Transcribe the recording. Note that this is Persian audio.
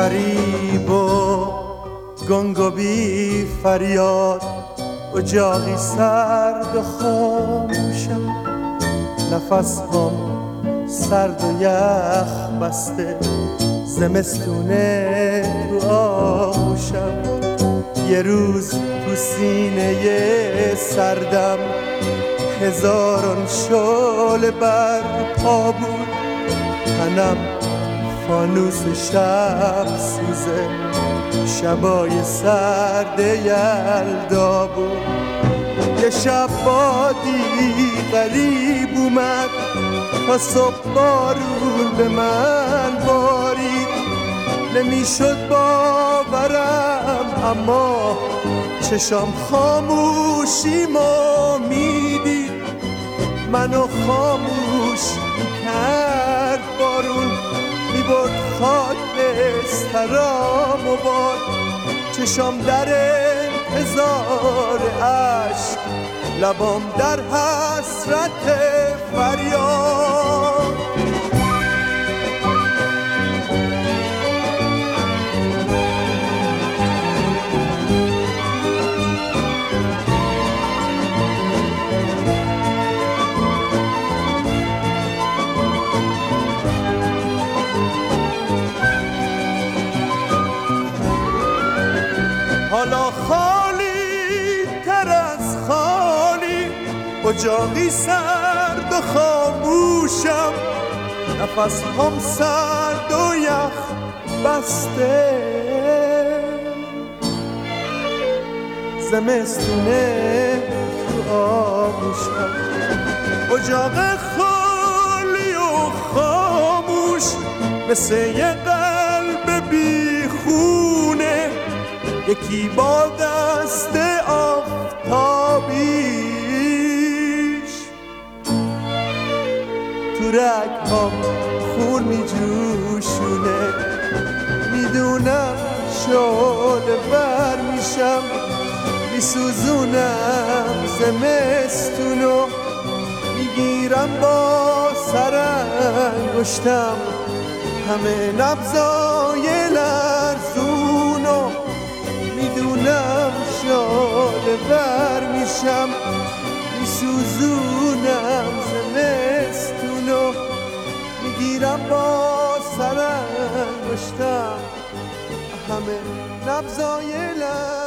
غریب و گنگ و بی فریاد، اجاقی سرد و خاموشم، نفس‌هام سرد و یخ بسته، زمستونه تو آغوشم. یه روز تو سینه سردم هزاران شعله برپا بود، تنم فانوس شب سوزه، شبای سرد یلدا بود. یه شب بادی غریب اومد، تا صبح بارون به من بارید. نمیشد باورم اما چشام خاموشیمو میدید، منو خاموش کرد بارون، میبرد خاکسترام و باد. چشام در انتظار عشق، لبام در حسرت فریاد. حالا خالی تر از خالی، اجاقی سرد و خاموشم، نفس هم سرد و یخ بسته، زمستونه تو آغوشم. اجاق خالی و خاموش، مثل یه قلب بی خونه، یکی با دست آفتابیش تو رگ‌هام خون می جوشونه. میدونم شعله ور میشم، میسوزونم زمستونو، میگیرم با سرانگشتم همه نبضای لرزونو. میدونم شعله ور میشم، میسوزونم زمستونو، میگیرم با سرانگشتم همه نبضای لرزونو.